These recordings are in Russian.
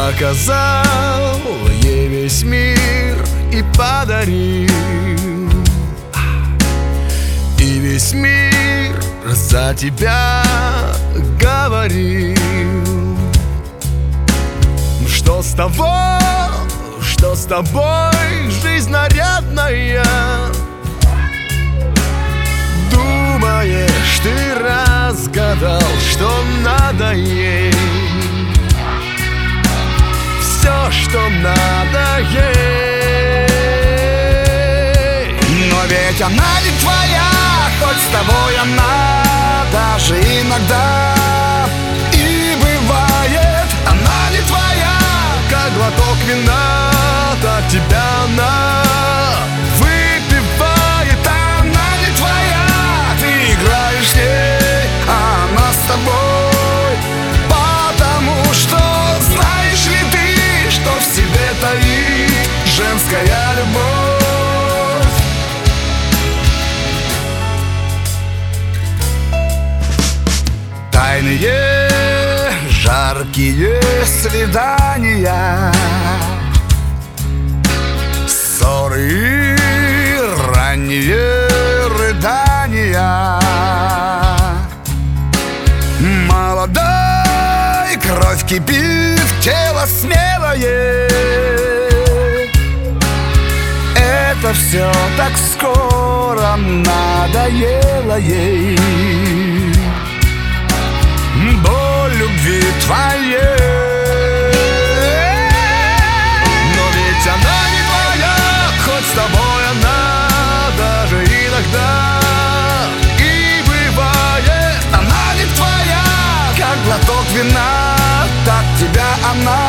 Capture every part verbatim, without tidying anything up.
Показал ей весь мир и подарил, и весь мир за тебя говорил. Что с того, что с тобой жизнь нарядная? Думаешь, ты разгадал, что надо ей? Все, что надо ей. Но ведь она не твоя, хоть с тобой она даже иногда и бывает. Она не твоя, как глоток вина, так тебя она выпивает. Она не твоя, ты играешь с ней, а она с тобой. Потому что знаешь ли ты, что в себе таит женская любовь? Тайные, жаркие свидания, ссоры и ранние рыдания. Молодой, кровь кипит, тело смелое. Это все так скоро надоело ей. Боль любви твоей. Но ведь она не твоя, хоть с тобой она даже иногда и бывает. Она не твоя, как глоток вина, так тебя она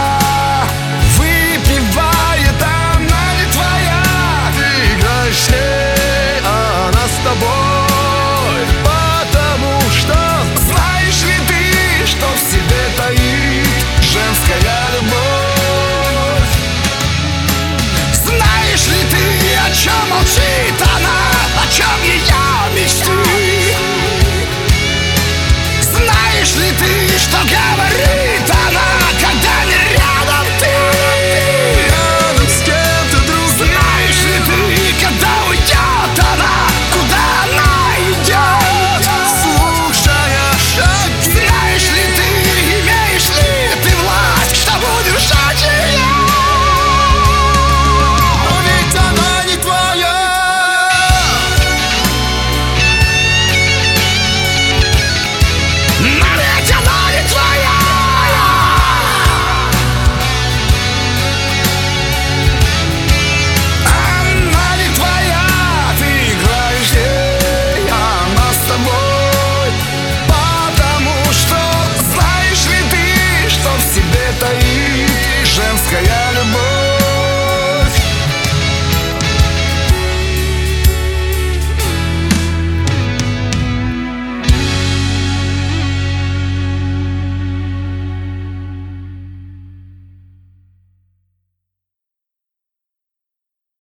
выпивает. Она не твоя, ты играешь с ней, а она с тобой. Потому что знаешь ли ты, что в себе таит женская любовь? Знаешь ли ты, о чем молчит она, о чем ее